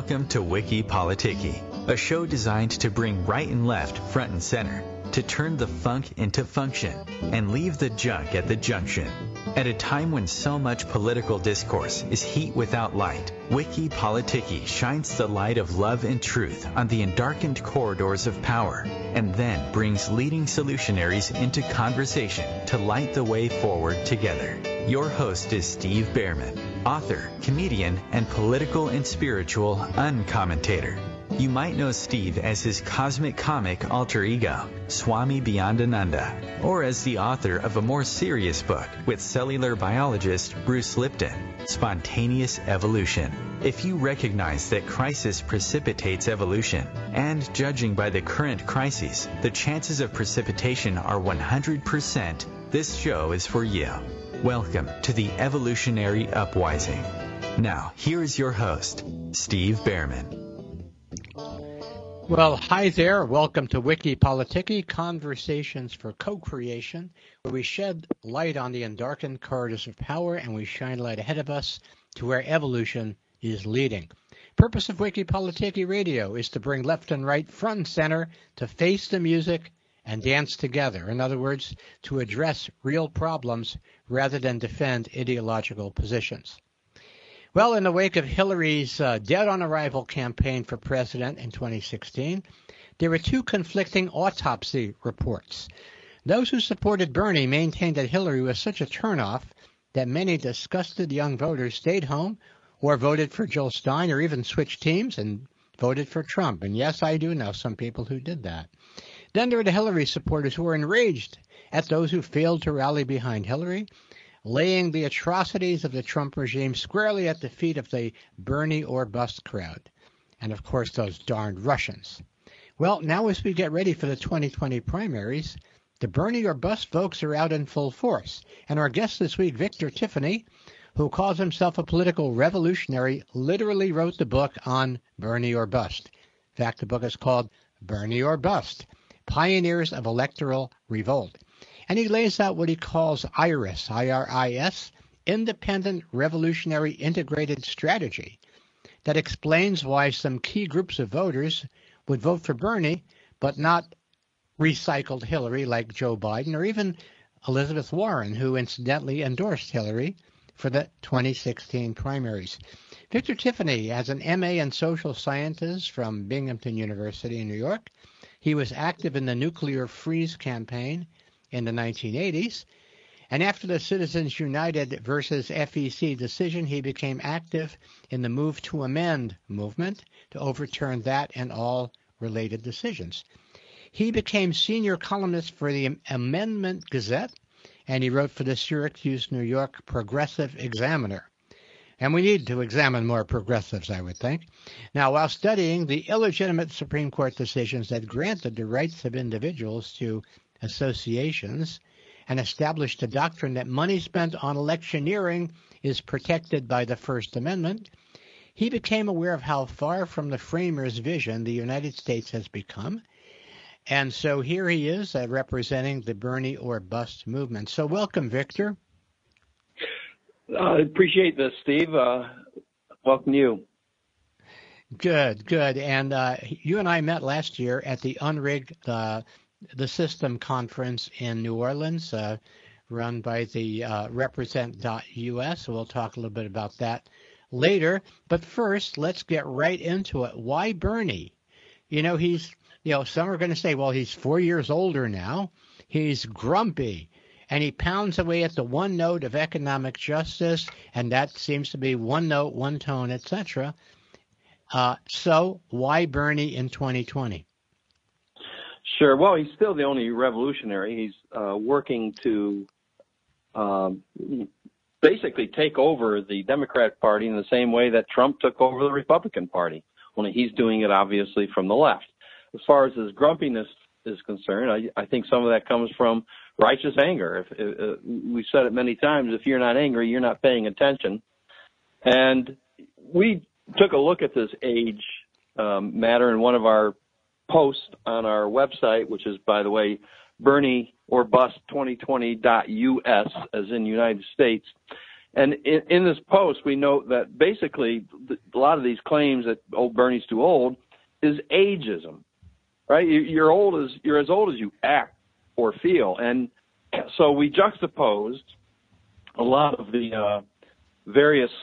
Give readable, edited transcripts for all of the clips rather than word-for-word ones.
Welcome to Wiki Politiki, a show designed to bring right and left front and center, to turn the funk into function, and leave the junk at the junction. At a time when so much political discourse is heat without light, Wiki Politiki shines the light of love and truth on the endarkened corridors of power, and then brings leading solutionaries into conversation to light the way forward together. Your host is Steve Behrman, author, comedian, and political and spiritual uncommentator. You might know Steve as his cosmic comic alter ego, Swami Beyondananda, or as the author of a more serious book with cellular biologist Bruce Lipton, Spontaneous Evolution. If you recognize that crisis precipitates evolution, and judging by the current crises, the chances of precipitation are 100%, this show is for you. Welcome to the Evolutionary Uprising. Now, here is your host, Steve Behrman. Well, hi there. Welcome to Wiki Politiki, Conversations for Co-Creation, where we shed light on the endarkened corridors of power and we shine light ahead of us to where evolution is leading. Purpose of Wiki Politiki Radio is to bring left and right, front and center, to face the music and dance together. In other words, to address real problems rather than defend ideological positions. Well, in the wake of Hillary's dead-on-arrival campaign for president in 2016, there were two conflicting autopsy reports. Those who supported Bernie maintained that Hillary was such a turnoff that many disgusted young voters stayed home or voted for Jill Stein or even switched teams and voted for Trump. And yes, I do know some people who did that. Then there were the Hillary supporters who were enraged at those who failed to rally behind Hillary, laying the atrocities of the Trump regime squarely at the feet of the Bernie or bust crowd. And, of course, those darned Russians. Well, now as we get ready for the 2020 primaries, the Bernie or bust folks are out in full force. And our guest this week, Victor Tiffany, who calls himself a political revolutionary, literally wrote the book on Bernie or bust. In fact, the book is called Bernie or Bust, Pioneers of Electoral Revolt. And he lays out what he calls IRIS, I-R-I-S, Independent Revolutionary Integrated Strategy, that explains why some key groups of voters would vote for Bernie, but not recycled Hillary like Joe Biden or even Elizabeth Warren, who incidentally endorsed Hillary for the 2016 primaries. Victor Tiffany has an M.A. in social sciences from Binghamton University in New York. He was active in the Nuclear Freeze campaign in the 1980s, and after the Citizens United versus FEC decision, he became active in the Move to Amend movement to overturn that and all related decisions. He became senior columnist for the Amendment Gazette, and he wrote for the Syracuse, New York Progressive Examiner. And we need to examine more progressives, I would think. Now, while studying the illegitimate Supreme Court decisions that granted the rights of individuals to associations and established a doctrine that money spent on electioneering is protected by the First Amendment, he became aware of how far from the framers' vision the United States has become. And so here he is representing the Bernie or bust movement. So welcome, Victor. I appreciate this, Steve. Welcome you. Good. And you and I met last year at the Unrigged the System conference in New Orleans, run by the Represent.us. So we'll talk a little bit about that later. But first, let's get right into it. Why Bernie? Some are going to say, well, he's 4 years older now. He's grumpy. And he pounds away at the one note of economic justice, and that seems to be one note, one tone, etc. So why Bernie in 2020? Sure. Well, he's still the only revolutionary. He's working to basically take over the Democrat Party in the same way that Trump took over the Republican Party, only he's doing it obviously from the left. As far as his grumpiness is concerned, I think some of that comes from righteous anger. We've said it many times, if you're not angry, you're not paying attention. And we took a look at this age matter in one of our posts on our website, which is, by the way, Bernie or Bust 2020.us, as in United States. And in this post, we note that basically a lot of these claims that Bernie's too old is ageism, right? You're as old as you act or feel. And so we juxtaposed a lot of the various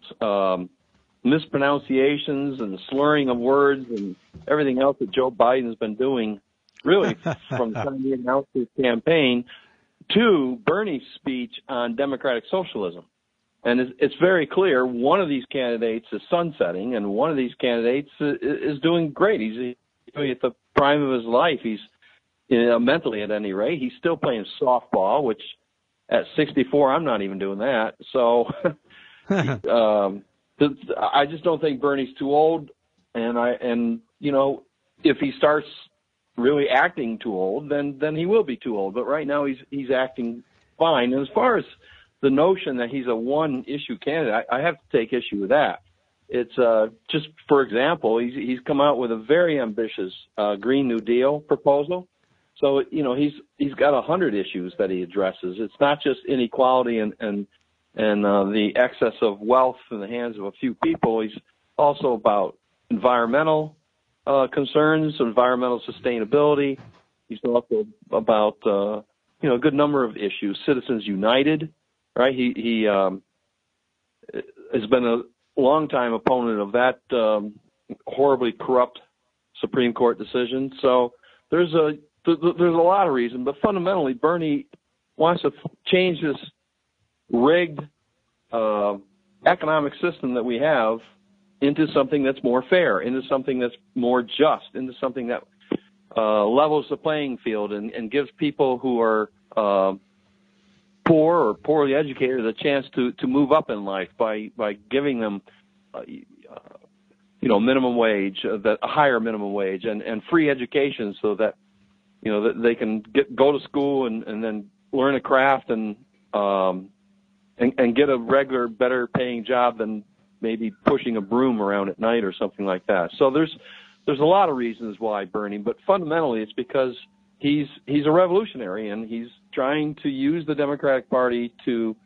mispronunciations and slurring of words and everything else that Joe Biden has been doing really from the time he announced his campaign to Bernie's speech on democratic socialism. And it's very clear one of these candidates is sunsetting, and one of these candidates is doing great. He's doing at the prime of his life. He's mentally, at any rate, he's still playing softball, which at 64, I'm not even doing that. So I just don't think Bernie's too old. And you know, if he starts really acting too old, then he will be too old. But right now he's acting fine. And as far as the notion that he's a one-issue candidate, I have to take issue with that. It's just, for example, he's come out with a very ambitious Green New Deal proposal. So, you know, he's got 100 issues that he addresses. It's not just inequality and the excess of wealth in the hands of a few people. He's also about environmental concerns, environmental sustainability. He's also about you know, a good number of issues. Citizens United, right? He has been a longtime opponent of that horribly corrupt Supreme Court decision. So there's a lot of reason, but fundamentally Bernie wants to change this rigged economic system that we have into something that's more fair, into something that's more just, into something that levels the playing field and gives people who are poor or poorly educated a chance to move up in life by giving them you know, minimum wage, a higher minimum wage, and free education, so that, you know, that they can go to school and then learn a craft and get a regular, better paying job than maybe pushing a broom around at night or something like that. So there's a lot of reasons why Bernie, but fundamentally it's because he's a revolutionary, and he's trying to use the Democratic Party to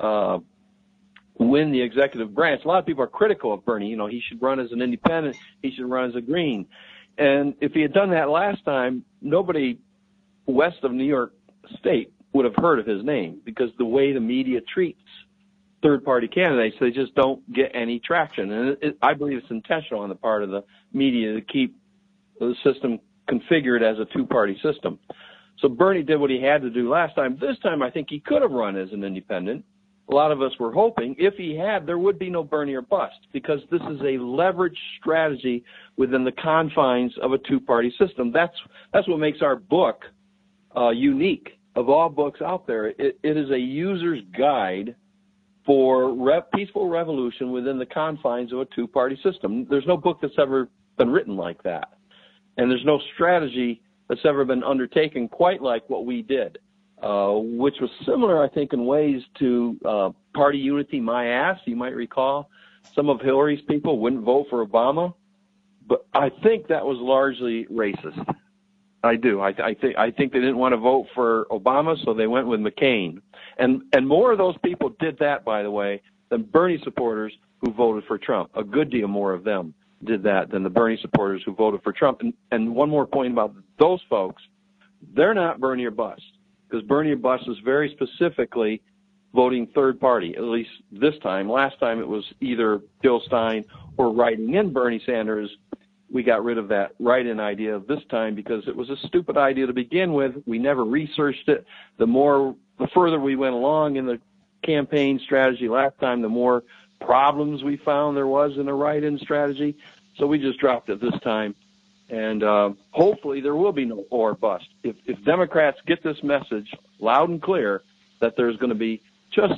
win the executive branch. A lot of people are critical of Bernie. You know, he should run as an independent. He should run as a Green. And if he had done that last time, nobody west of New York State would have heard of his name, because the way the media treats third-party candidates, they just don't get any traction. And I believe it's intentional on the part of the media to keep the system configured as a two-party system. So Bernie did what he had to do last time. This time, I think he could have run as an independent. A lot of us were hoping if he had, there would be no Bernie or bust, because this is a leveraged strategy within the confines of a two-party system. That's what makes our book unique. Of all books out there, it is a user's guide for peaceful revolution within the confines of a two-party system. There's no book that's ever been written like that. And there's no strategy that's ever been undertaken quite like what we did, which was similar, I think, in ways to Party Unity My Ass. You might recall some of Hillary's people wouldn't vote for Obama, but I think that was largely racist. I do. I think they didn't want to vote for Obama, so they went with McCain. And more of those people did that, by the way, than Bernie supporters who voted for Trump. A good deal more of them did that than the Bernie supporters who voted for Trump. And one more point about those folks, they're not Bernie or bust, because Bernie or bust is very specifically voting third party, at least this time. Last time it was either Bill Stein or writing in Bernie Sanders. We got rid of that write-in idea this time because it was a stupid idea to begin with. We never researched it. The further we went along in the campaign strategy last time, the more problems we found there was in the write-in strategy. So we just dropped it this time. And hopefully there will be no or bust. If Democrats get this message loud and clear that there's going to be just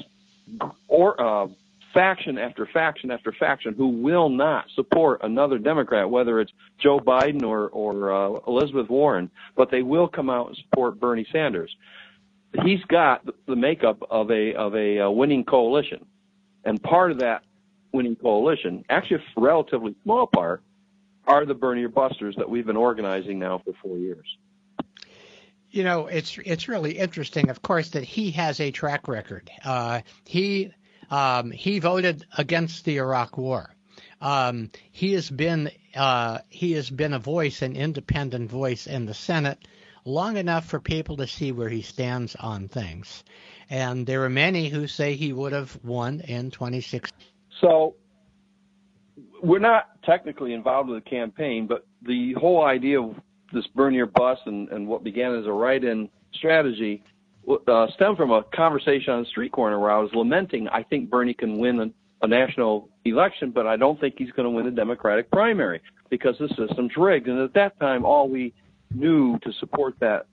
faction after faction after faction who will not support another Democrat, whether it's Joe Biden or Elizabeth Warren, but they will come out and support Bernie Sanders. He's got the makeup of a winning coalition, and part of that winning coalition, actually a relatively small part, are the Bernie or busters that we've been organizing now for 4 years. You know, it's really interesting, of course, that he has a track record. He He voted against the Iraq War. He has been a voice, an independent voice in the Senate, long enough for people to see where he stands on things. And there are many who say he would have won in 2016. So we're not technically involved with the campaign, but the whole idea of this Bernie or bust and what began as a write-in strategy stemmed from a conversation on the street corner where I was lamenting, I think Bernie can win a national election, but I don't think he's going to win a Democratic primary because the system's rigged. And at that time, all we knew to support that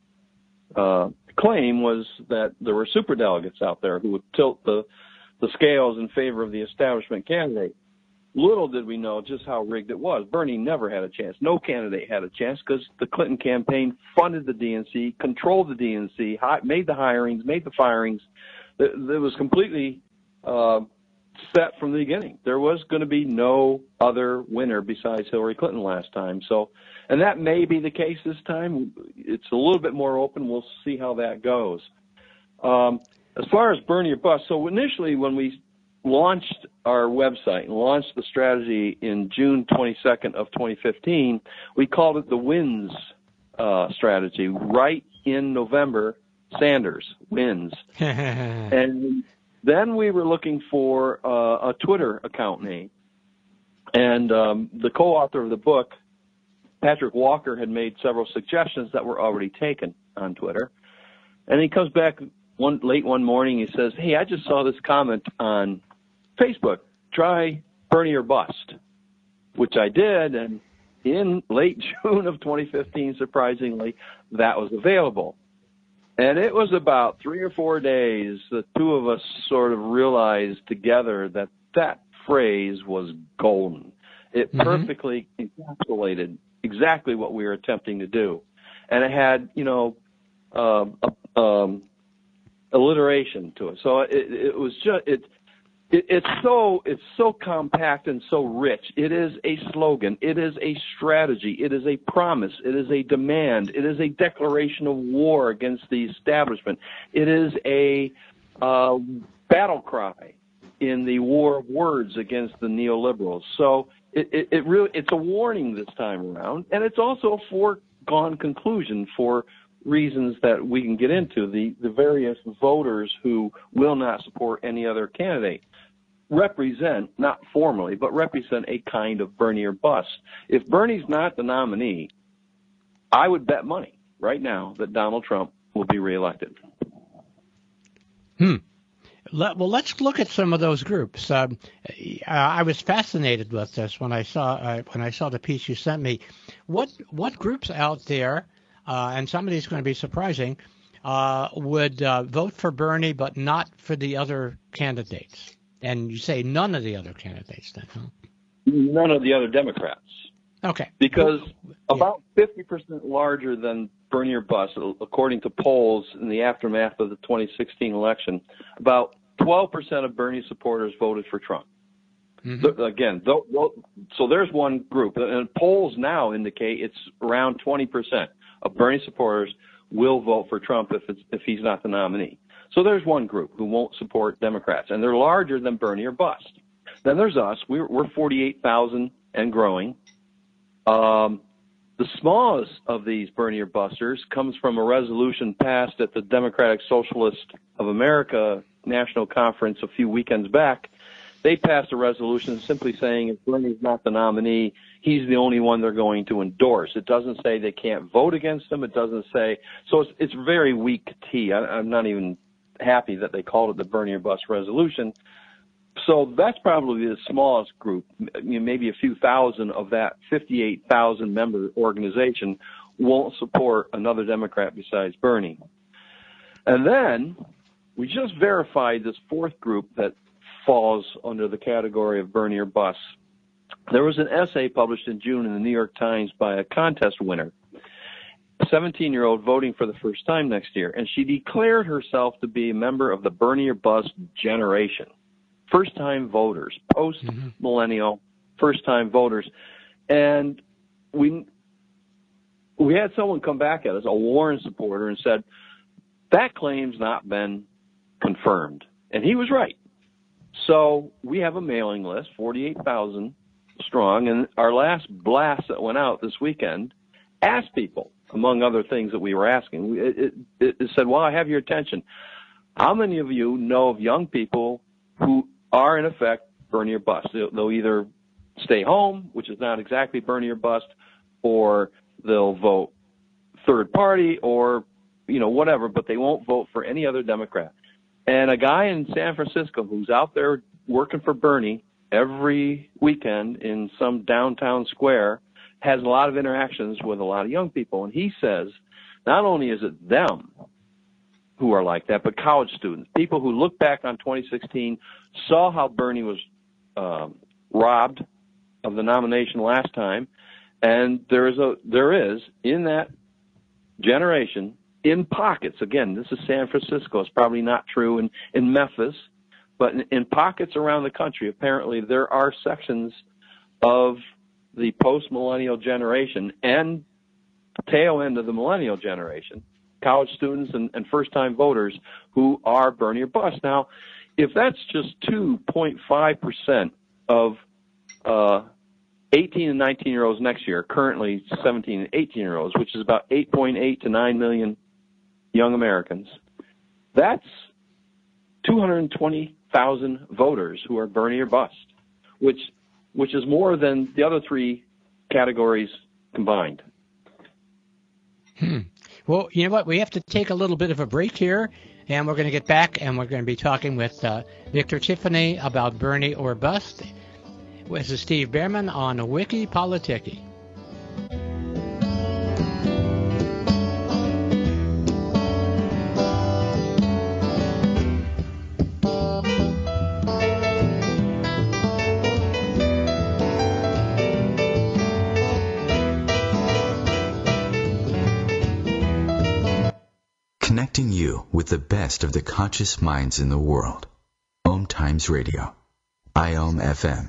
claim was that there were superdelegates out there who would tilt the scales in favor of the establishment candidate. Little did we know just how rigged it was. Bernie never had a chance. No candidate had a chance because the Clinton campaign funded the DNC, controlled the DNC, made the hirings, made the firings. It was completely set from the beginning. There was going to be no other winner besides Hillary Clinton last time. So, and that may be the case this time. It's a little bit more open. We'll see how that goes. As far as Bernie or bust, so initially when we launched our website and launched the strategy in June 22nd of 2015, we called it the WINS strategy. Right in November, Sanders wins. And then we were looking for a Twitter account name. And the co-author of the book, Patrick Walker, had made several suggestions that were already taken on Twitter. And he comes back late one morning, he says, hey, I just saw this comment on Facebook, try Bernie or bust, which I did, and in late June of 2015, surprisingly, that was available. And it was about 3 or 4 days the two of us sort of realized together that that phrase was golden. It perfectly encapsulated exactly what we were attempting to do. And it had, alliteration to it. So it was just, it's so compact and so rich. It is a slogan. It is a strategy. It is a promise. It is a demand. It is a declaration of war against the establishment. It is a battle cry in the war of words against the neoliberals. So it's a warning this time around, and it's also a foregone conclusion for reasons that we can get into. The various voters who will not support any other candidate represent, not formally, but represent a kind of Bernie or bust. If Bernie's not the nominee, I would bet money right now that Donald Trump will be reelected. Well, let's look at some of those groups. I was fascinated with this when I saw the piece you sent me. What groups out there, and some of these are going to be surprising, would vote for Bernie but not for the other candidates? And you say none of the other candidates then, huh? None of the other Democrats. Okay. Because about 50% larger than Bernie or bust, according to polls in the aftermath of the 2016 election, about 12% of Bernie supporters voted for Trump. So there's one group. And polls now indicate it's around 20% of Bernie supporters will vote for Trump if he's not the nominee. So there's one group who won't support Democrats, and they're larger than Bernie or bust. Then there's us. We're 48,000 and growing. The smallest of these Bernie or busters comes from a resolution passed at the Democratic Socialist of America National Conference a few weekends back. They passed a resolution simply saying if Bernie's not the nominee, he's the only one they're going to endorse. It doesn't say they can't vote against him. It doesn't say – so it's very weak tea. I'm not even happy that they called it the Bernie or bust resolution. So that's probably the smallest group. Maybe a few thousand of that 58,000-member organization won't support another Democrat besides Bernie. And then we just verified this fourth group that falls under the category of Bernie or bust. There was an essay published in June in the New York Times by a contest winner, a 17-year-old voting for the first time next year, and she declared herself to be a member of the Bernie or bust generation. First-time voters, post-millennial, first-time voters. And we had someone come back at us, a Warren supporter, and said, that claim's not been confirmed. And he was right. So we have a mailing list, 48,000 strong, and our last blast that went out this weekend asked people, among other things that we were asking, it said, well, I have your attention. How many of you know of young people who are, in effect, Bernie or bust? They'll either stay home, which is not exactly Bernie or bust, or they'll vote third party or, whatever, but they won't vote for any other Democrat. And a guy in San Francisco who's out there working for Bernie every weekend in some downtown square has a lot of interactions with a lot of young people. And he says not only is it them who are like that, but college students, people who look back on 2016, saw how Bernie was robbed of the nomination last time. And there is in that generation, in pockets, again, this is San Francisco, it's probably not true in Memphis, but in pockets around the country, apparently there are sections of the post-millennial generation and tail end of the millennial generation, college students and first-time voters who are Bernie or bust. Now, if that's just 2.5% of 18 and 19-year-olds next year, currently 17 and 18-year-olds, which is about 8.8 to 9 million young Americans, that's 220,000 voters who are Bernie or bust, which is more than the other three categories combined. Well, you know what? We have to take a little bit of a break here, and we're going to get back, and we're going to be talking with Victor Tiffany about Bernie or bust. This is Steve Bhaerman on Wiki Politiki. Connecting you with the best of the conscious minds in the world. Om Times Radio. IOM FM.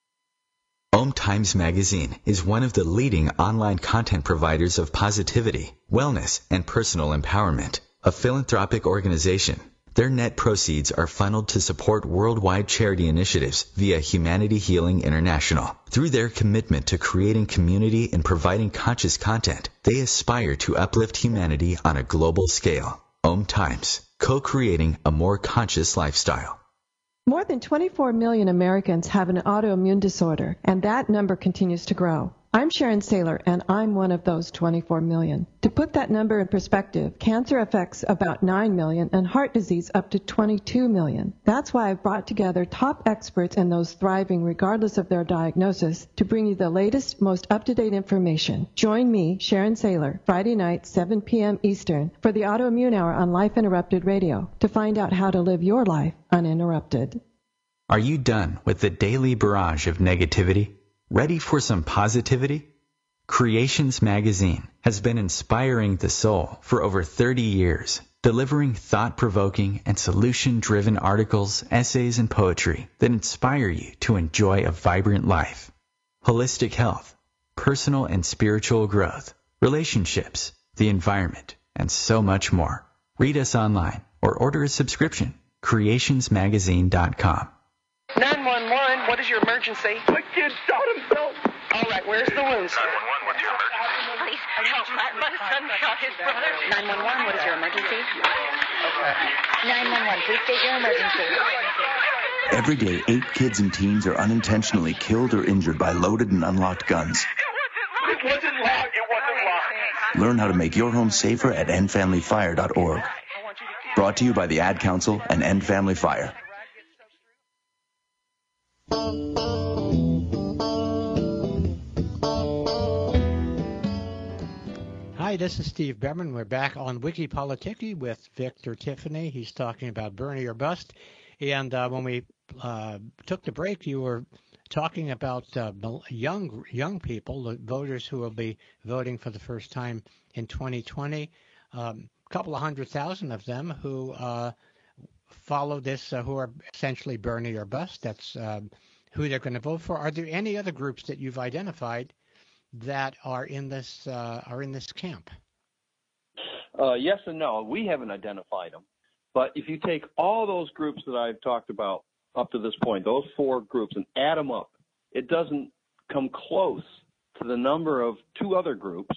Om Times Magazine is one of the leading online content providers of positivity, wellness, and personal empowerment. A philanthropic organization, their net proceeds are funneled to support worldwide charity initiatives via Humanity Healing International. Through their commitment to creating community and providing conscious content, they aspire to uplift humanity on a global scale. Om Times, co-creating a more conscious lifestyle. More than 24 million Americans have an autoimmune disorder, and that number continues to grow. I'm Sharon Saylor, and I'm one of those 24 million. To put that number in perspective, cancer affects about 9 million and heart disease up to 22 million. That's why I've brought together top experts and those thriving regardless of their diagnosis to bring you the latest, most up-to-date information. Join me, Sharon Saylor, Friday night, 7 p.m. Eastern, for the Autoimmune Hour on Life Interrupted Radio to find out how to live your life uninterrupted. Are you done with the daily barrage of negativity? Ready for some positivity? Creations Magazine has been inspiring the soul for over 30 years, delivering thought-provoking and solution-driven articles, essays, and poetry that inspire you to enjoy a vibrant life. Holistic health, personal and spiritual growth, relationships, the environment, and so much more. Read us online or order a subscription. Creationsmagazine.com. 911, what is your emergency? My kid shot himself. All right, where's the wound, sir? 911, what's your emergency? Please help. My son shot his brother. 911, what is your emergency? 911, please state your emergency. Every day, 8 kids and teens are unintentionally killed or injured by loaded and unlocked guns. It wasn't locked. Learn how to make your home safer at endfamilyfire.org. Brought to you by the Ad Council and End Family Fire. Hi, this is Steve Bhaerman. We're back on Wiki Politiki with Victor Tiffany. He's talking about Bernie or bust. And when we took the break, you were talking about young people, the voters who will be voting for the first time in 2020. A couple of 100,000 of them who follow this, who are essentially Bernie or bust. That's who they're going to vote for. Are there any other groups that you've identified that are in this camp? Yes and no. We haven't identified them. But if you take all those groups that I've talked about up to this point, those four groups, and add them up, it doesn't come close to the number of two other groups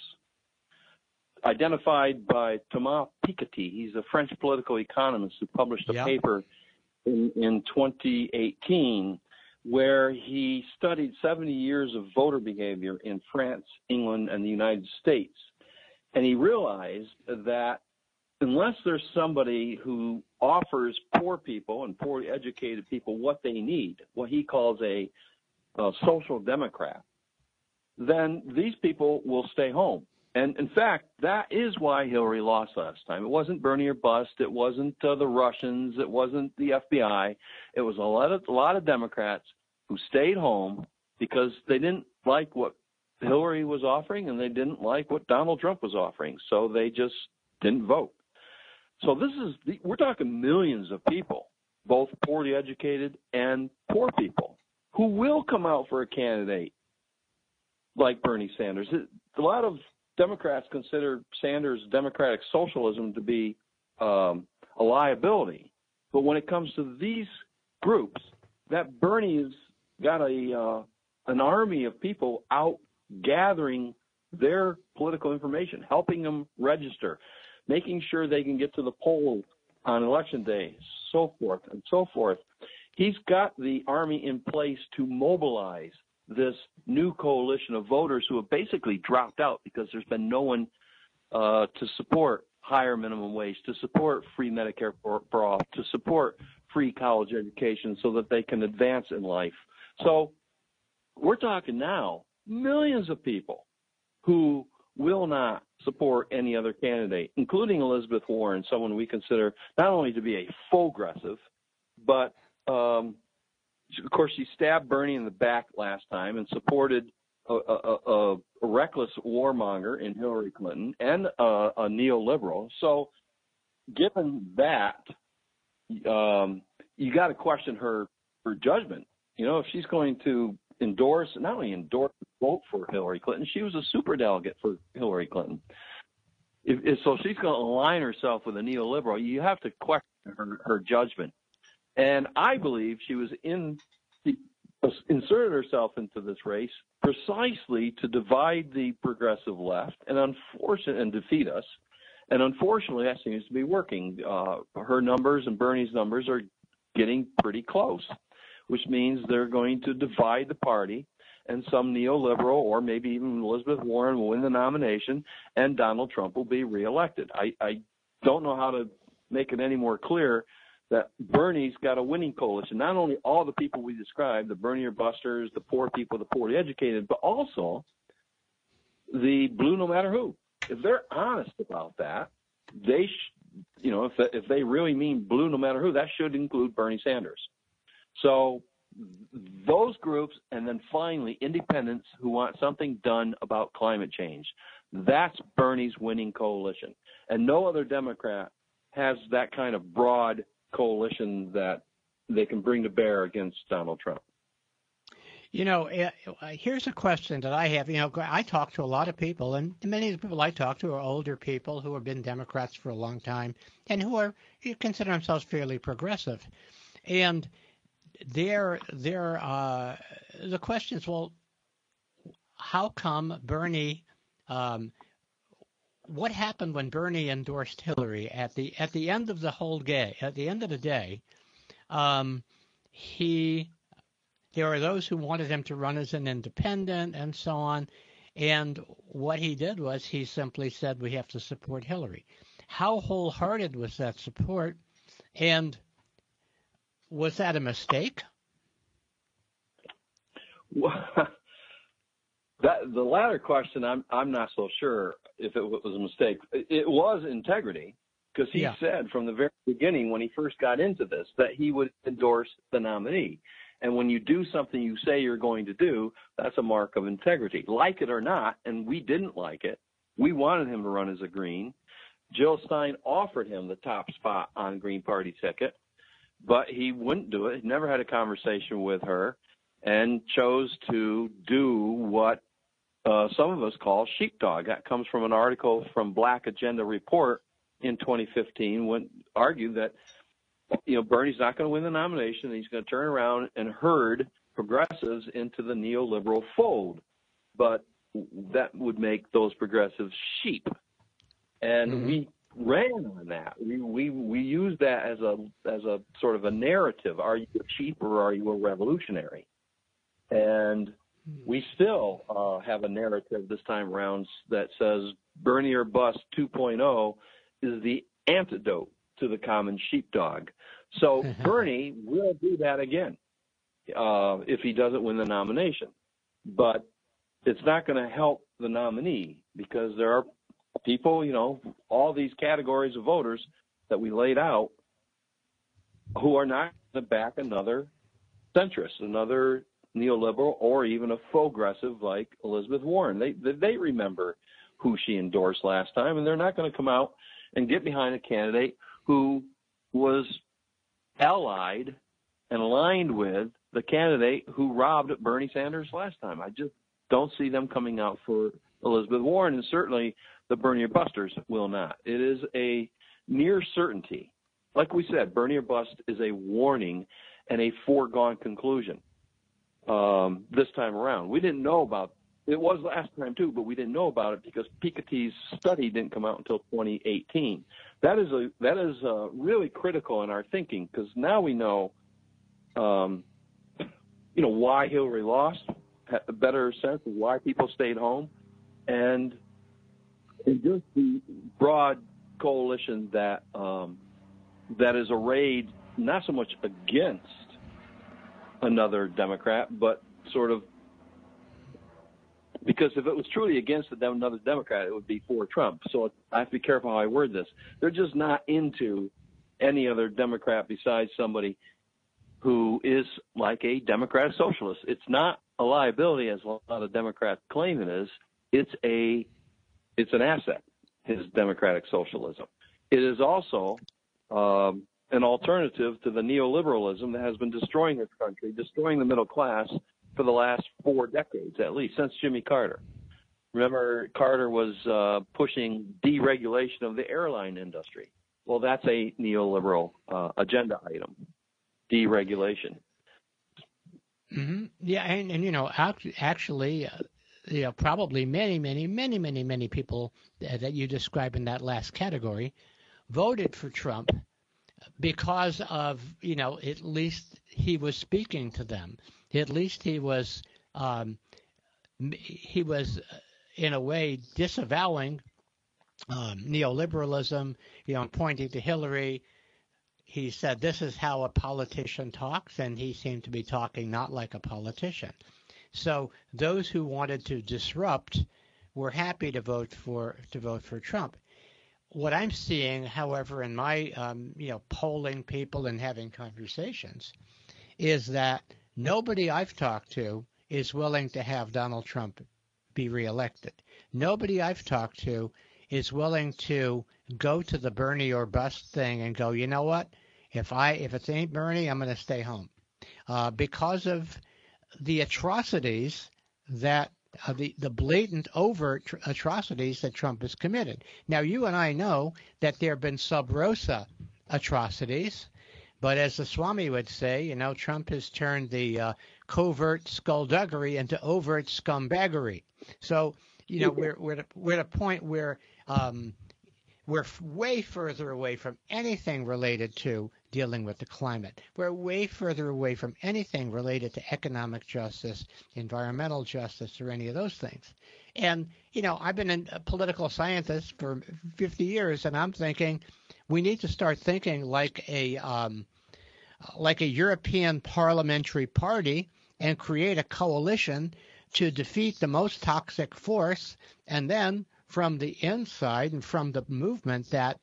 identified by Thomas Piketty. He's a French political economist who published a paper in 2018 where he studied 70 years of voter behavior in France, England, and the United States. And he realized that unless there's somebody who offers poor people and poorly educated people what they need, what he calls a social democrat, then these people will stay home. And in fact, that is why Hillary lost last time. It wasn't Bernie or bust. It wasn't the Russians. It wasn't the FBI. It was a lot of Democrats who stayed home because they didn't like what Hillary was offering and they didn't like what Donald Trump was offering. So they just didn't vote. So we're talking millions of people, both poorly educated and poor people, who will come out for a candidate like Bernie Sanders. A lot of Democrats consider Sanders' democratic socialism to be a liability. But when it comes to these groups, that Bernie's got an army of people out gathering their political information, helping them register, making sure they can get to the polls on election day, so forth and so forth. He's got the army in place to mobilize this new coalition of voters who have basically dropped out because there's been no one to support higher minimum wage, to support free Medicare for all, to support free college education so that they can advance in life. So we're talking now millions of people who will not support any other candidate, including Elizabeth Warren, someone we consider not only to be a faux-aggressive, but of course, she stabbed Bernie in the back last time and supported a reckless warmonger in Hillary Clinton and a neoliberal. So given that, you got to question her judgment. You know, if she's going to not only endorse, vote for Hillary Clinton, she was a superdelegate for Hillary Clinton. So she's going to align herself with a neoliberal. You have to question her judgment. And I believe she inserted herself into this race precisely to divide the progressive left and defeat us. And unfortunately, that seems to be working. Her numbers and Bernie's numbers are getting pretty close, which means they're going to divide the party, and some neoliberal or maybe even Elizabeth Warren will win the nomination, and Donald Trump will be reelected. I don't know how to make it any more clear that Bernie's got a winning coalition. Not only all the people we described, the Bernie or busters, the poor people, the poorly educated, but also the blue no matter who. If they're honest about that, they if they really mean blue no matter who, that should include Bernie Sanders. So those groups, and then finally independents who want something done about climate change. That's Bernie's winning coalition. And no other Democrat has that kind of broad coalition that they can bring to bear against Donald Trump. You know, here's a question that I have. You know, I talk to a lot of people, and many of the people I talk to are older people who have been Democrats for a long time and who consider themselves fairly progressive. And the question is, well, how come Bernie? What happened when Bernie endorsed Hillary at the end of the whole day? At the end of the day, there are those who wanted him to run as an independent and so on. And what he did was he simply said, we have to support Hillary. How wholehearted was that support? And was that a mistake? Well, the latter question, I'm not so sure if it was a mistake. It was integrity, because he said from the very beginning when he first got into this that he would endorse the nominee. And when you do something you say you're going to do, that's a mark of integrity. Like it or not, and we didn't like it, we wanted him to run as a Green. Jill Stein offered him the top spot on Green Party ticket, but he wouldn't do it. He never had a conversation with her and chose to do what some of us call sheepdog. That comes from an article from Black Agenda Report in 2015 when argued that Bernie's not going to win the nomination. He's going to turn around and herd progressives into the neoliberal fold. But that would make those progressives sheep. And we ran on that. We used that as a sort of a narrative. Are you a sheep or are you a revolutionary? And we still have a narrative this time around that says Bernie or Bust 2.0 is the antidote to the common sheepdog. So Bernie will do that again if he doesn't win the nomination. But it's not going to help the nominee because there are people, all these categories of voters that we laid out who are not going to back another centrist, another neoliberal, or even a faux-gressive like Elizabeth Warren. They remember who she endorsed last time, and they're not going to come out and get behind a candidate who was allied and aligned with the candidate who robbed Bernie Sanders last time. I just don't see them coming out for Elizabeth Warren, and certainly the Bernie or Busters will not. It is a near certainty. Like we said, Bernie or Bust is a warning and a foregone conclusion this time around. We didn't know about it. Was last time too, but we didn't know about it because Piketty's study didn't come out until 2018. That is really critical in our thinking because now we know, why Hillary lost, a better sense of why people stayed home, and just the broad coalition that is arrayed not so much against another Democrat, but sort of because if it was truly against another Democrat, it would be for Trump. So I have to be careful how I word this. They're just not into any other Democrat besides somebody who is like a Democratic socialist. It's not a liability, as a lot of Democrats claim it is. It's an asset, his democratic socialism. It is also an alternative to the neoliberalism that has been destroying this country, destroying the middle class for the last 4 decades, at least, since Jimmy Carter. Remember, Carter was pushing deregulation of the airline industry. Well, that's a neoliberal agenda item, deregulation. Mm-hmm. Yeah, and actually, probably many people that you describe in that last category voted for Trump because of, at least he was speaking to them. At least he was in a way disavowing neoliberalism, pointing to Hillary. He said, this is how a politician talks, and he seemed to be talking not like a politician. So those who wanted to disrupt were happy to vote for Trump. What I'm seeing, however, in my polling people and having conversations, is that nobody I've talked to is willing to have Donald Trump be reelected. Nobody I've talked to is willing to go to the Bernie or Bust thing and go, you know what? If it ain't Bernie, I'm going to stay home, because of the atrocities that the blatant, overt atrocities that Trump has committed. Now, you and I know that there have been sub rosa atrocities, but as the Swami would say, Trump has turned the covert skullduggery into overt scumbaggery. So, we're at a point where we're way further away from anything related to dealing with the climate. We're way further away from anything related to economic justice, environmental justice, or any of those things. And, I've been a political scientist for 50 years, and I'm thinking we need to start thinking like a European parliamentary party and create a coalition to defeat the most toxic force, and then from the inside and from the movement that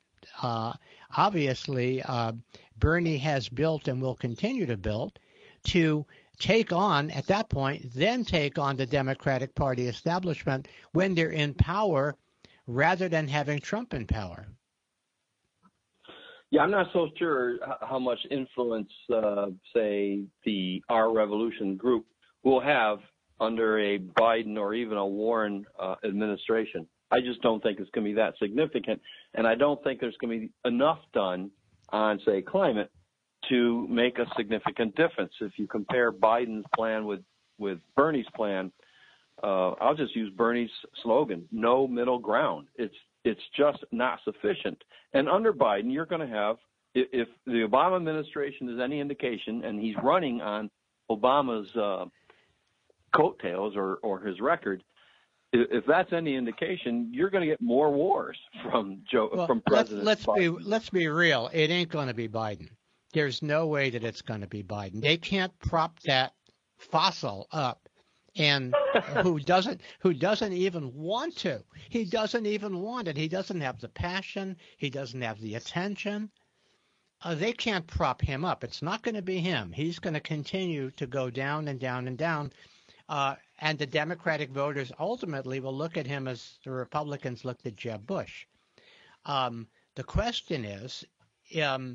obviously Bernie has built and will continue to build, to take on, at that point, then take on the Democratic Party establishment when they're in power rather than having Trump in power. Yeah, I'm not so sure how much influence, say, the Our Revolution group will have under a Biden or even a Warren administration. I just don't think it's going to be that significant, and I don't think there's going to be enough done on, say, climate to make a significant difference. If you compare Biden's plan with Bernie's plan, I'll just use Bernie's slogan: "No middle ground." It's just not sufficient. And under Biden, you're going to have, if the Obama administration is any indication, and he's running on Obama's coattails or his record, if that's any indication, you're going to get more wars from President Biden. Let's be real. It ain't going to be Biden. There's no way that it's going to be Biden. They can't prop that fossil up, and who doesn't even want to. He doesn't even want it. He doesn't have the passion. He doesn't have the attention. They can't prop him up. It's not going to be him. He's going to continue to go down and down and down. And the Democratic voters ultimately will look at him as the Republicans looked at Jeb Bush. The question is, in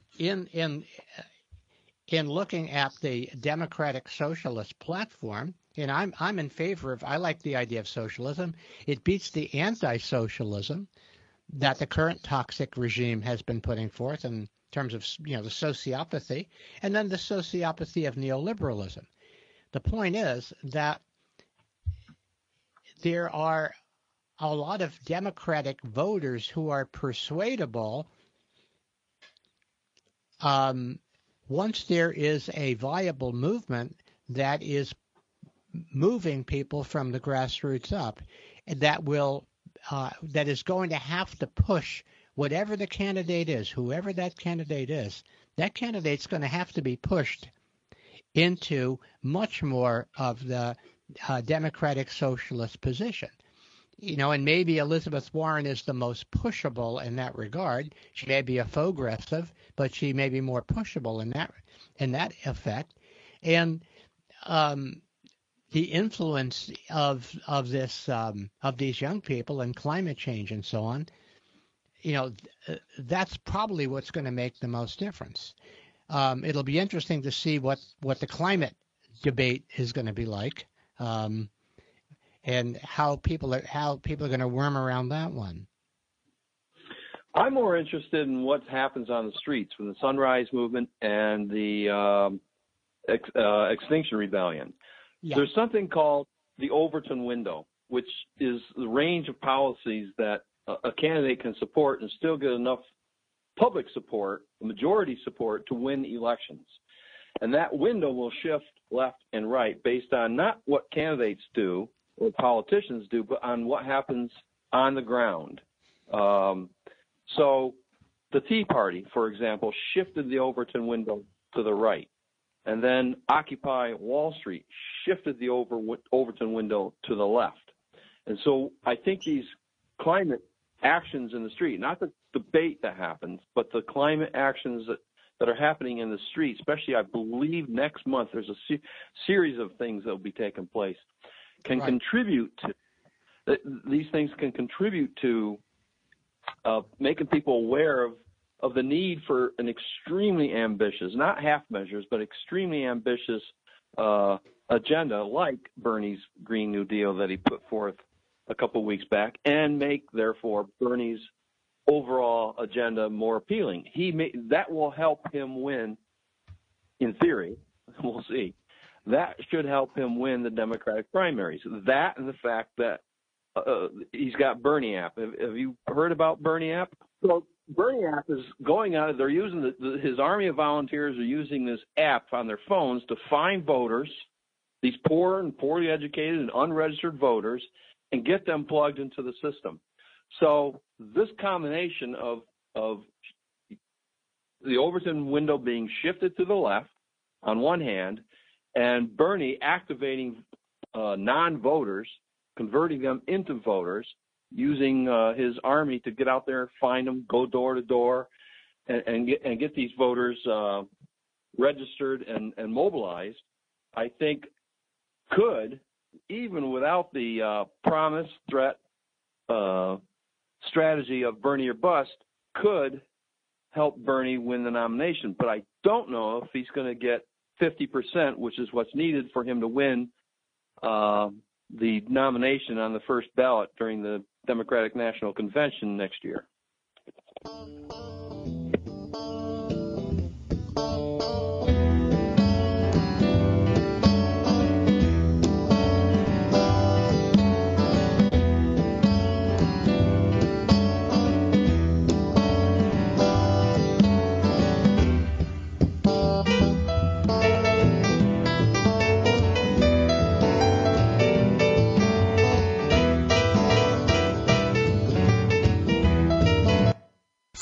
looking at the Democratic Socialist platform, and I'm in favor of. I like the idea of socialism. It beats the anti-socialism that the current toxic regime has been putting forth in terms of the sociopathy, and then the sociopathy of neoliberalism. The point is that there are a lot of Democratic voters who are persuadable once there is a viable movement that is moving people from the grassroots up, that is going to have to push whatever the candidate is, whoever that candidate is, that candidate's going to have to be pushed into much more of the Democratic Socialist position. And maybe Elizabeth Warren is the most pushable in that regard. She may be a faux aggressive, but she may be more pushable in that effect. And the influence of these young people and climate change and so on, that's probably what's going to make the most difference. It'll be interesting to see what the climate debate is going to be like, and how people are going to worm around that one. I'm more interested in what happens on the streets with the Sunrise Movement and the Extinction Rebellion. Yeah. There's something called the Overton window, which is the range of policies that a candidate can support and still get enough public support, majority support, to win elections. And that window will shift left and right based on not what candidates do or politicians do, but on what happens on the ground. So the Tea Party, for example, shifted the Overton window to the right. And then Occupy Wall Street shifted the Overton window to the left. And so I think these climate actions in the street, not the debate that happens, but the climate actions that are happening in the street, especially I believe next month there's a series of things that will be taking place, can contribute to, these things can contribute to making people aware of the need for an extremely ambitious, not half measures, but extremely ambitious agenda like Bernie's Green New Deal that he put forth a couple of weeks back, and make, therefore, Bernie's overall agenda more appealing. That will help him win, in theory. We'll see. That should help him win the Democratic primaries. That and the fact that he's got Bernie app. Have you heard about Bernie app? So Bernie app is going out. They're using his army of volunteers are using this app on their phones to find voters, these poor and poorly educated and unregistered voters, and get them plugged into the system. So this combination of the Overton window being shifted to the left on one hand, and Bernie activating non-voters, converting them into voters, using his army to get out there, find them, go door to door, and get these voters registered and mobilized, I think could, even without the promise, threat, strategy of Bernie or bust, could help Bernie win the nomination. But I don't know if he's going to get 50%, which is what's needed for him to win the nomination on the first ballot during the Democratic National Convention next year.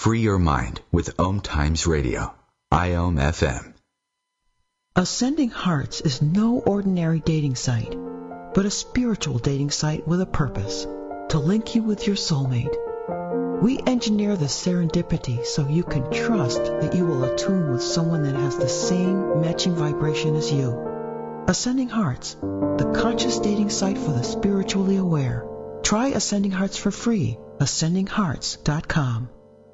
Free your mind with Om Times Radio. IOM FM. Ascending Hearts is no ordinary dating site, but a spiritual dating site with a purpose, to link you with your soulmate. We engineer the serendipity so you can trust that you will attune with someone that has the same matching vibration as you. Ascending Hearts, the conscious dating site for the spiritually aware. Try Ascending Hearts for free. AscendingHearts.com.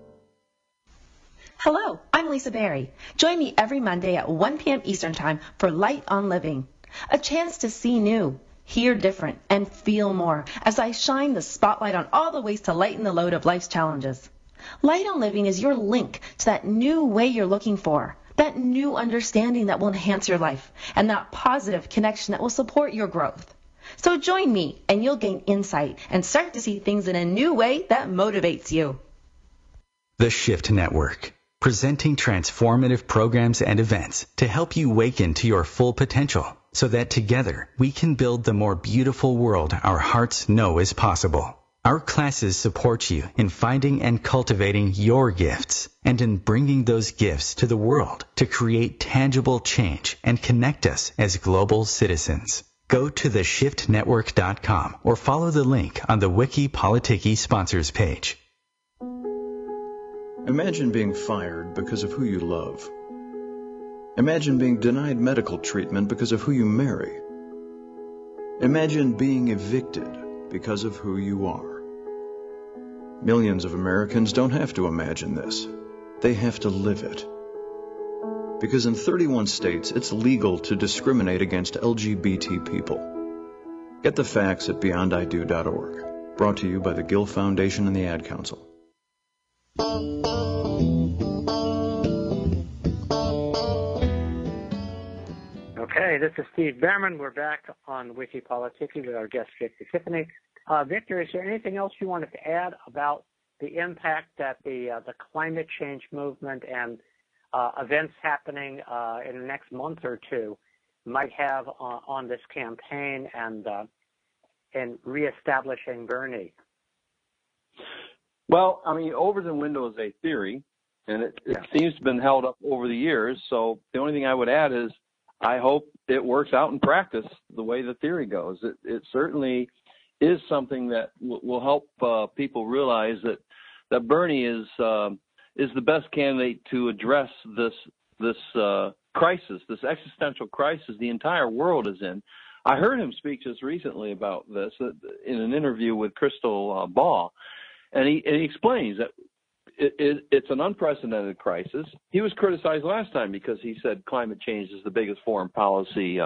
Hello, I'm Lisa Berry. Join me every Monday at 1 p.m. Eastern Time for Light on Living. A chance to see new, hear different, and feel more as I shine the spotlight on all the ways to lighten the load of life's challenges. Light on Living is your link to that new way you're looking for, that new understanding that will enhance your life, and that positive connection that will support your growth. So join me, and you'll gain insight and start to see things in a new way that motivates you. The Shift Network, presenting transformative programs and events to help you waken to your full potential so that together we can build the more beautiful world our hearts know is possible. Our classes support you in finding and cultivating your gifts and in bringing those gifts to the world to create tangible change and connect us as global citizens. Go to theshiftnetwork.com or follow the link on the Wiki Politiki sponsors page. Imagine being fired because of who you love. Imagine being denied medical treatment because of who you marry. Imagine being evicted because of who you are. Millions of Americans don't have to imagine this. They have to live it. Because in 31 states, it's legal to discriminate against LGBT people. Get the facts at beyondido.org. Brought to you by the Gill Foundation and the Ad Council. Okay, this is Steve Behrman. We're back on Wiki Politiki with our guest, Victor Tiffany. Victor, is there anything else you wanted to add about the impact that the climate change movement and events happening in the next month or two might have on this campaign and reestablishing Bernie? Well, I mean, Overton window is a theory, and it seems to have been held up over the years. So the only thing I would add is I hope it works out in practice the way the theory goes. It certainly is something that will help people realize that Bernie is the best candidate to address this crisis, this existential crisis the entire world is in. I heard him speak just recently about this in an interview with Crystal Ball, and he explains that it's an unprecedented crisis. He was criticized last time because he said climate change is the biggest foreign policy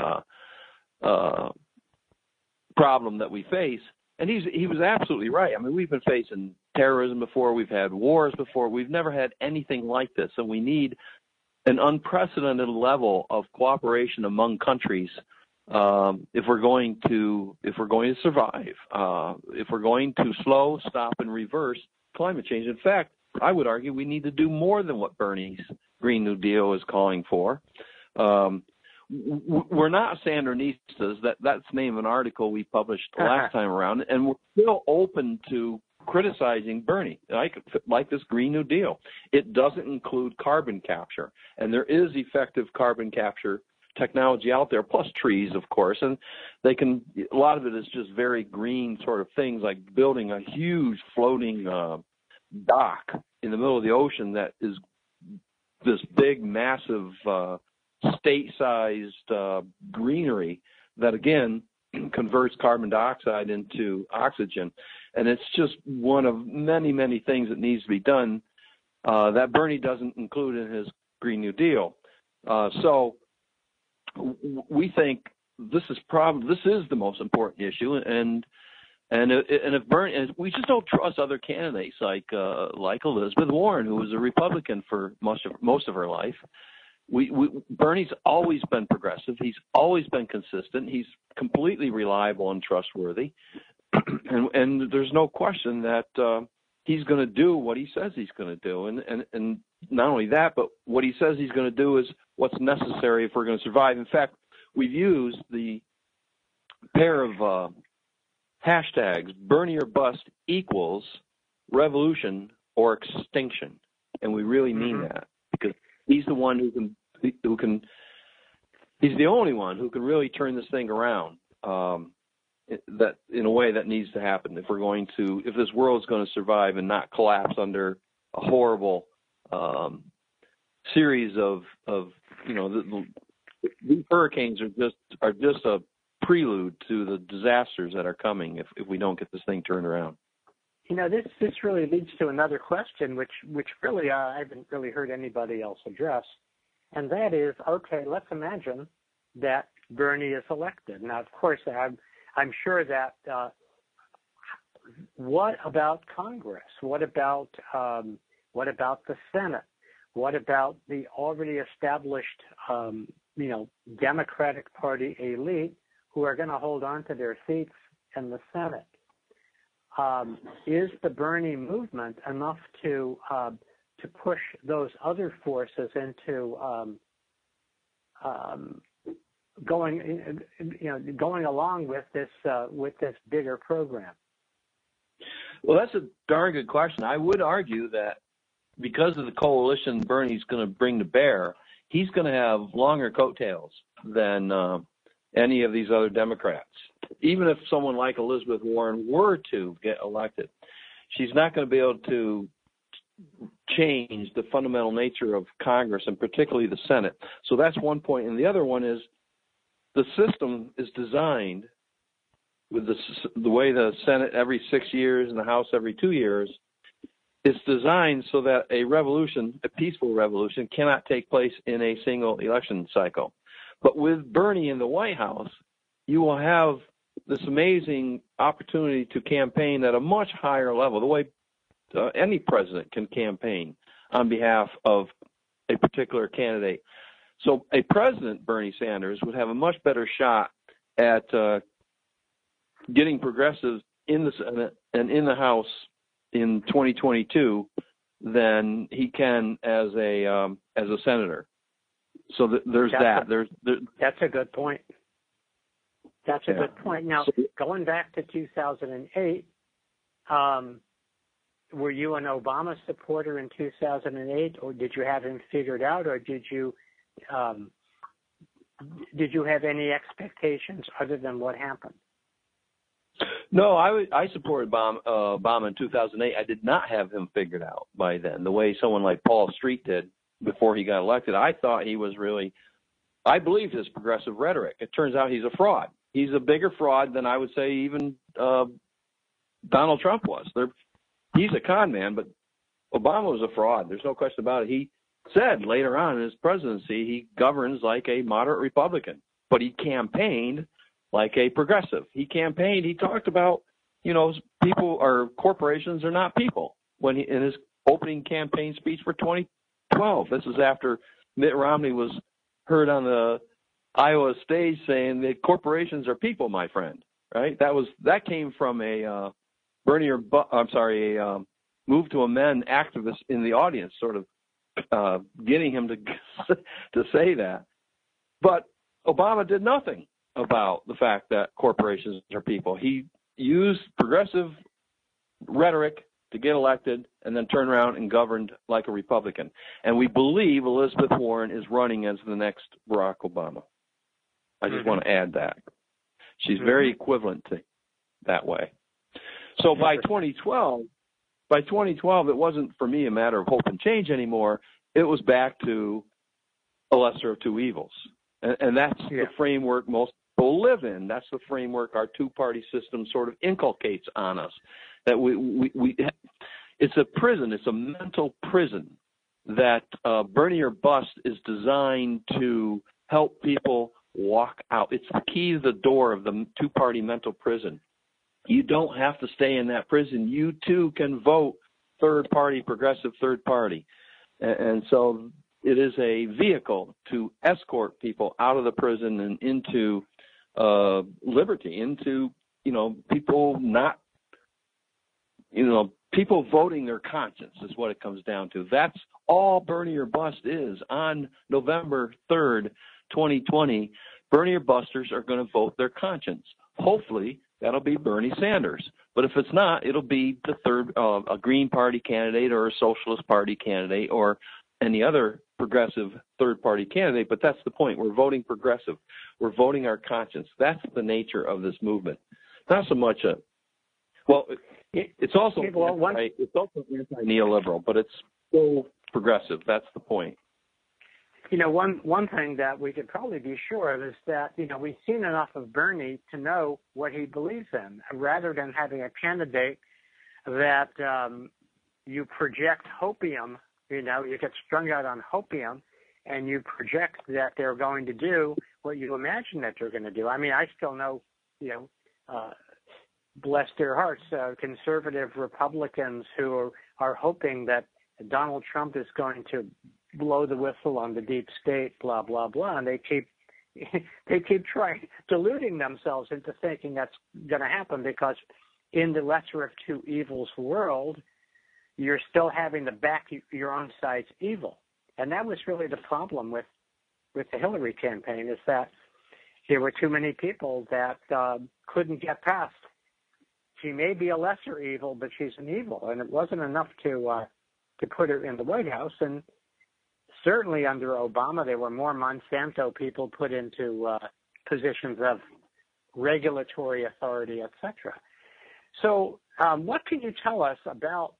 problem that we face. And he was absolutely right. I mean, we've been facing terrorism before. We've had wars before. We've never had anything like this. And we need an unprecedented level of cooperation among countries if we're going to survive, if we're going to slow, stop, and reverse climate change. In fact, I would argue we need to do more than what Bernie's Green New Deal is calling for. We're not Sandinistas. That's the name of an article we published last time around, and we're still open to criticizing Bernie, like this Green New Deal. It doesn't include carbon capture, and there is effective carbon capture technology out there, plus trees, of course, and a lot of it is just very green sort of things, like building a huge floating dock in the middle of the ocean that is this big, massive state-sized greenery that, again, converts carbon dioxide into oxygen. And it's just one of many, many things that needs to be done that Bernie doesn't include in his Green New Deal. So we think this is the most important issue, and if Bernie, and we just don't trust other candidates like Elizabeth Warren, who was a Republican for most of her life. Bernie's always been progressive. He's always been consistent. He's completely reliable and trustworthy, and there's no question that he's going to do what he says he's going to do. And not only that, but what he says he's going to do is what's necessary if we're going to survive. In fact, we've used the pair of hashtags Bernie or bust equals revolution or extinction. and we really mean that, because he's the one who can. He's the only one who can really turn this thing around. That in a way that needs to happen if this world is going to survive and not collapse under a horrible series of these hurricanes are just a prelude to the disasters that are coming if we don't get this thing turned around. This really leads to another question, which really I haven't really heard anybody else address, and that is, okay, let's imagine that Bernie is elected. Now, of course, I'm sure that what about Congress? What about the Senate? What about the already established, Democratic Party elite who are going to hold on to their seats in the Senate? Is the Bernie movement enough to push those other forces into going along with this bigger program? Well, that's a darn good question. I would argue that because of the coalition Bernie's going to bring to bear, he's going to have longer coattails than any of these other Democrats. Even if someone like Elizabeth Warren were to get elected, she's not going to be able to change the fundamental nature of Congress and particularly the Senate. So that's one point. And the other one is the system is designed with the way the Senate every 6 years and the House every 2 years. It's designed so that a peaceful revolution, cannot take place in a single election cycle. But with Bernie in the White House, you will have this amazing opportunity to campaign at a much higher level, the way any president can campaign on behalf of a particular candidate. So a president, Bernie Sanders, would have a much better shot at getting progressives in the Senate and in the House in 2022 than he can as a senator. So there's that. That's a good point. That's a good point. Now, going back to 2008, were you an Obama supporter in 2008, or did you have him figured out, or did you have any expectations other than what happened? No, I supported Obama in 2008. I did not have him figured out by then, the way someone like Paul Street did before he got elected. I thought he was I believed his progressive rhetoric. It turns out he's a fraud. He's a bigger fraud than I would say even Donald Trump was. He's a con man, but Obama was a fraud. There's no question about it. He said later on in his presidency he governs like a moderate Republican, but he campaigned like a progressive. He talked about, people or corporations are not people in his opening campaign speech for 2012. This is after Mitt Romney was heard on the Iowa stage saying that corporations are people, my friend, right? That came from a Move to Amend activist in the audience, sort of getting him to say that. But Obama did nothing about the fact that corporations are people. He used progressive rhetoric to get elected and then turn around and governed like a Republican. And we believe Elizabeth Warren is running as the next Barack Obama. I just want to add that. She's very equivalent to that way. So by 2012, it wasn't for me a matter of hope and change anymore. It was back to a lesser of two evils. And that's the framework most people live in. That's the framework our two-party system sort of inculcates on us. That it's a prison. It's a mental prison that Bernie or Bust is designed to help people walk out. It's the key to the door of the two-party mental prison. You don't have to stay in that prison. You, too, can vote third party, progressive third party. And so it is a vehicle to escort people out of the prison and into liberty, into, people not, people voting their conscience is what it comes down to. That's all Bernie or Bust is. On November 3rd, 2020, Bernie or Busters are going to vote their conscience. Hopefully, that'll be Bernie Sanders. But if it's not, it'll be the third, a Green Party candidate or a Socialist Party candidate or any other progressive third-party candidate. But that's the point. We're voting progressive. We're voting our conscience. That's the nature of this movement. Not so much it's also anti-neoliberal, but it's still progressive. That's the point. One thing that we could probably be sure of is that, we've seen enough of Bernie to know what he believes in, rather than having a candidate that you project hopium, you get strung out on hopium, and you project that they're going to do what you imagine that they're going to do. I mean, I still know, bless their hearts, conservative Republicans who are hoping that Donald Trump is going to blow the whistle on the deep state, blah, blah, blah. And they keep trying, deluding themselves into thinking that's going to happen, because in the lesser of two evils world, you're still having to back your own side's evil. And that was really the problem with the Hillary campaign, is that there were too many people that couldn't get past. She may be a lesser evil, but she's an evil. And it wasn't enough to put her in the White House. And certainly under Obama, there were more Monsanto people put into positions of regulatory authority, etc. So what can you tell us about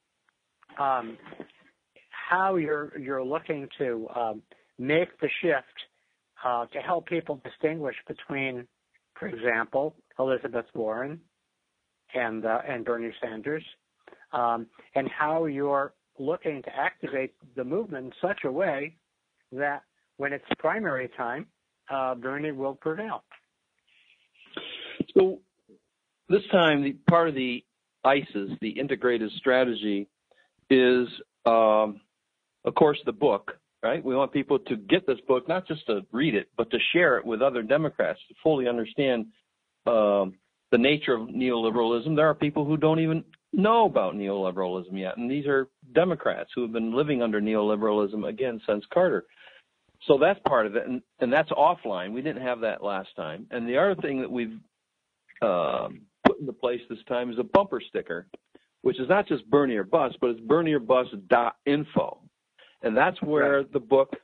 how you're looking to make the shift to help people distinguish between, for example, Elizabeth Warren and Bernie Sanders, and how you're looking to activate the movement in such a way that when it's primary time, Bernie will prevail? So this time, part of the ISIS, the integrated strategy, is, of course, the book, right? We want people to get this book, not just to read it, but to share it with other Democrats, to fully understand the nature of neoliberalism. There are people who don't even know about neoliberalism yet, and these are Democrats who have been living under neoliberalism, again, since Carter. So that's part of it, and that's offline. We didn't have that last time. And the other thing that we've put into place this time is a bumper sticker, which is not just Bernie or Bust, but it's BernieOrBust.info. And that's where the book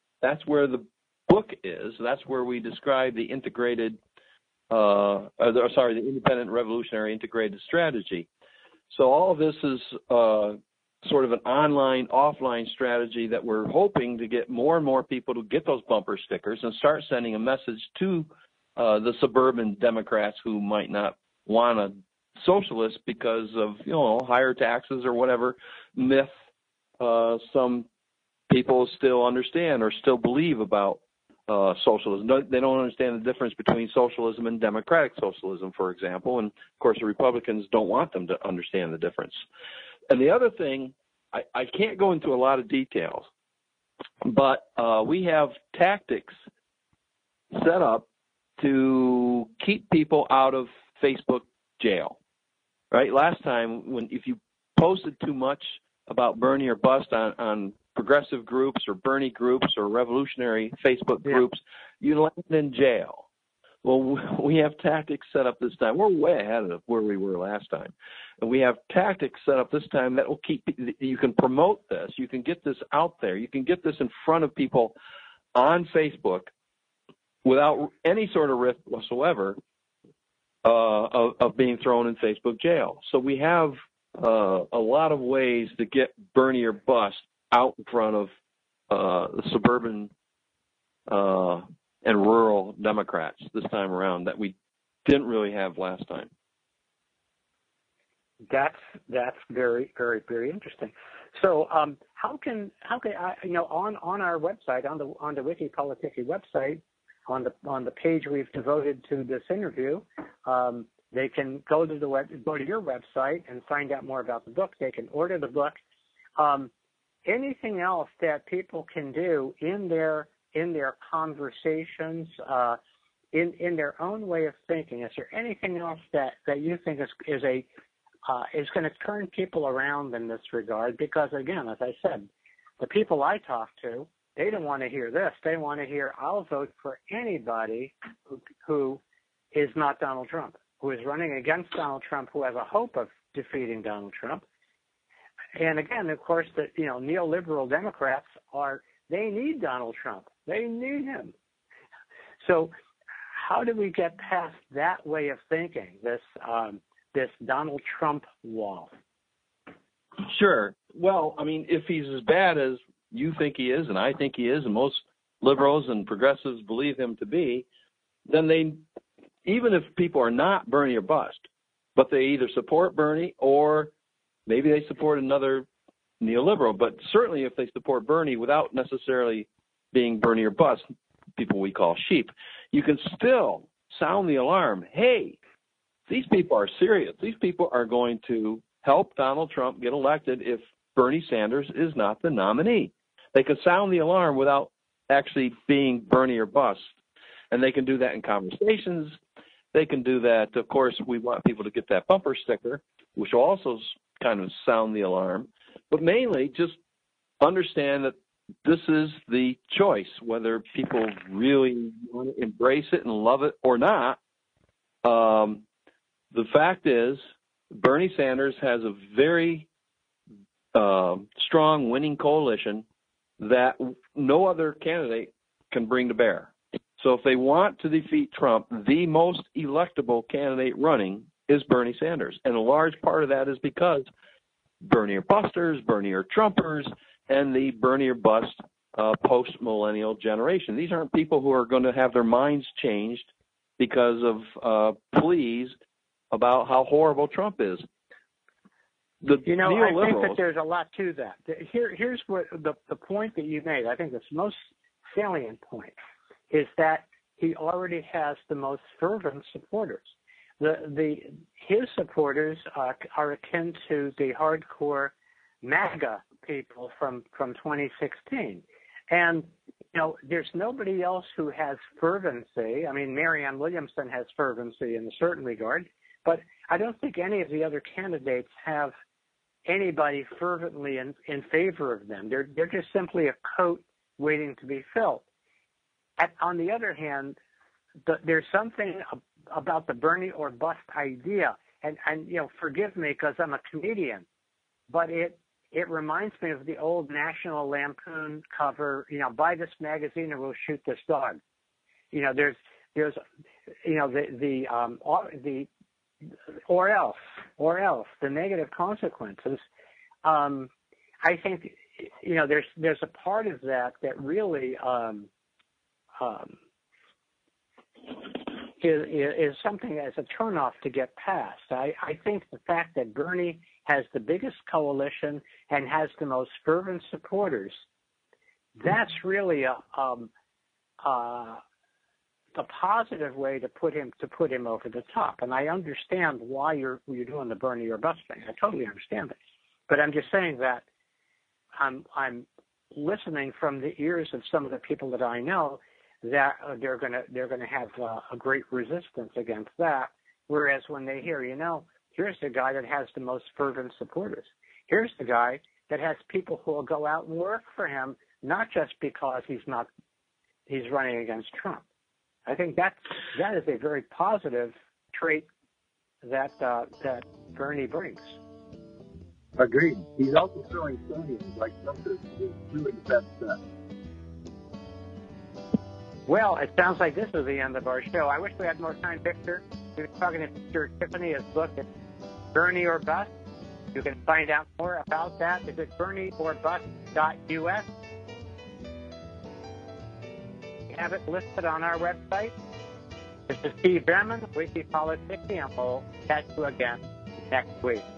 is. That's where we describe the integrated, the independent revolutionary integrated strategy. So all of this is sort of an online, offline strategy that we're hoping to get more and more people to get those bumper stickers and start sending a message to the suburban Democrats who might not want a socialist because of, higher taxes or whatever myth some people still understand or still believe about socialism. They don't understand the difference between socialism and democratic socialism, for example. And, of course, the Republicans don't want them to understand the difference. And the other thing, I can't go into a lot of details, but we have tactics set up to keep people out of Facebook jail, right? Last time, if you posted too much about Bernie or Bust on progressive groups or Bernie groups or revolutionary Facebook groups, you land in jail. Well, we have tactics set up this time. We're way ahead of where we were last time. And we have tactics set up this time that will you can promote this. You can get this out there. You can get this in front of people on Facebook without any sort of risk whatsoever of being thrown in Facebook jail. So we have a lot of ways to get Bernie or Bust out in front of the suburban and rural Democrats this time around that we didn't really have last time. That's very, very, very interesting. So how can I, on our website, on the Wiki Politiki website, on the page we've devoted to this interview, they can go to your website and find out more about the book. They can order the book. Anything else that people can do in their conversations, in their own way of thinking? Is there anything else that you think is going to turn people around in this regard? Because again, as I said, the people I talk to, they don't want to hear this. They want to hear, I'll vote for anybody who is not Donald Trump. who is running against Donald Trump, who has a hope of defeating Donald Trump. And again, of course, the neoliberal Democrats they need Donald Trump. They need him. So how do we get past that way of thinking, this Donald Trump wall? Sure. Well, I mean, if he's as bad as you think he is, and I think he is, and most liberals and progressives believe him to be, then even if people are not Bernie or bust, but they either support Bernie or maybe they support another neoliberal, but certainly if they support Bernie without necessarily being Bernie or bust, people we call sheep, you can still sound the alarm. Hey, these people are serious. These people are going to help Donald Trump get elected if Bernie Sanders is not the nominee. They can sound the alarm without actually being Bernie or bust. And they can do that in conversations. They can do that. Of course, we want people to get that bumper sticker, which will also kind of sound the alarm. But mainly just understand that this is the choice, whether people really want to embrace it and love it or not. The fact is, Bernie Sanders has a very strong winning coalition that no other candidate can bring to bear. So if they want to defeat Trump, the most electable candidate running is Bernie Sanders. And a large part of that is because Bernie or busters, Bernie or Trumpers, and the Bernie or bust post-millennial generation. These aren't people who are going to have their minds changed because of pleas about how horrible Trump is. I think that there's a lot to that. Here's what the point that you made. I think the most salient point is that he already has the most fervent supporters. His supporters are akin to the hardcore MAGA people from 2016, and there's nobody else who has fervency. I mean, Marianne Williamson has fervency in a certain regard, but I don't think any of the other candidates have anybody fervently in favor of them. They're just simply a coat waiting to be filled. On the other hand, there's something about the Bernie or bust idea, and forgive me because I'm a comedian, but it reminds me of the old National Lampoon cover. Buy this magazine or we'll shoot this dog. There's the or else the negative consequences. I think there's a part of that really is something as a turnoff to get past. I think the fact that Bernie has the biggest coalition and has the most fervent supporters, that's really the positive way to put him over the top. And I understand why you're doing the Bernie or bust thing. I totally understand it. But I'm just saying that I'm listening from the ears of some of the people that I know that they're gonna have a great resistance against that. Whereas when they hear, here's the guy that has the most fervent supporters. Here's the guy that has people who will go out and work for him, not just because he's running against Trump. I think that is a very positive trait that Bernie brings. Agreed. He's also throwing Sonians like Trump is doing the best stuff. Well, it sounds like this is the end of our show. I wish we had more time, Victor. We were talking to Victor Tiffany. His book is Bernie or Bust. You can find out more about that. Visit bernieorbust.us. We have it listed on our website. This is Steve Behrman, Wiki Politics, and we'll catch you again next week.